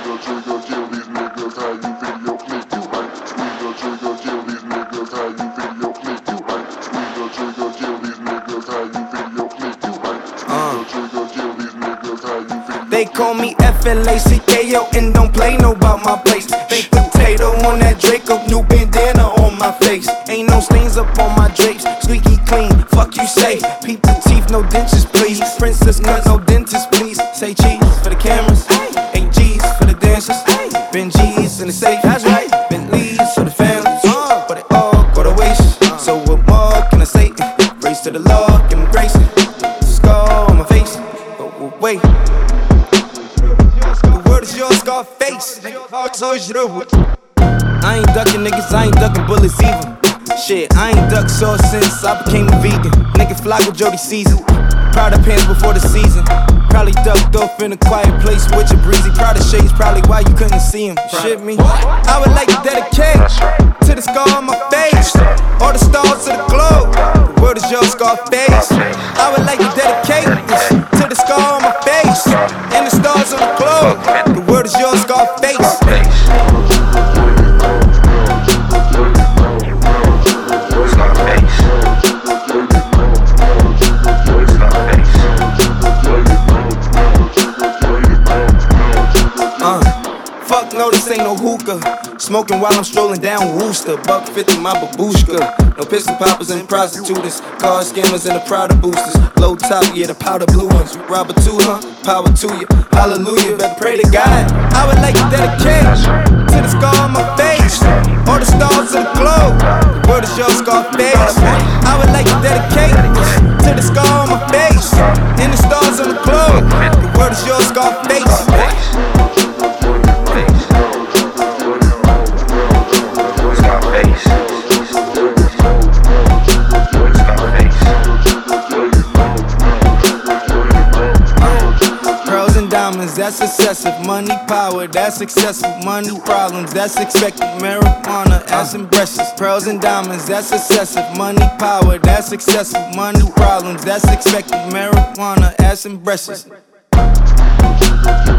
Squeeze the trigger, kill these niggas. How you video clip? You ain't. Squeeze the trigger, kill these niggas. How you video clip? You ain't. Squeeze the trigger, kill these niggas. How you video clip? You ain't. Squeeze the trigger, kill these niggas. How you video. They call me FLACKO and don't play no about my place. Baked potato on that Draco, new bandana on my face. Ain't no stains up on my drapes, squeaky clean. Fuck you say, peep the teeth, no dentures please. Princess cut, no dentist please. Say cheese for the cameras, 8 G's for the dancers. Ben G's in the safe, that's right. Bentleys for the families, but it all go to waste. So what more can I say? Race to the law, give me grace. Scar on my face, but wait. Scarface, I ain't ducking niggas, I ain't ducking bullets either. Shit, I ain't ducked sauce since I became a vegan. Nigga fly with Jody Season. Proud of pants before the season. Probably ducked off in a quiet place with your breezy. Proud of shades, probably why you couldn't see him. Shit me, I would like to dedicate to the scar on my face, all the stars to the globe. The word is your Scarface. I would like to dedicate this to the scar on my face and the stars on the globe. The word is your Scarface. Fuck no, this ain't no hookah. Smoking while I'm strolling down Wooster. $1.50 my babushka. No pistol poppers and prostitutes. Car scammers and the Prada boosters. Low top, yeah, the powder blue ones. Robber too, huh? Power to you. Hallelujah, better pray to God. I would like to dedicate to the scar on my face, all the stars of the globe. The word is your Scarface. I would like to dedicate to the scar on my face and the stars on the globe. The word is your Scarface. That's excessive. Money, power, that's excessive. Money, problems, that's expected. Marijuana, ass and breasts. Pearls and diamonds, that's excessive. Money, power, that's excessive. Money, problems, that's expected. Marijuana, ass and breasts.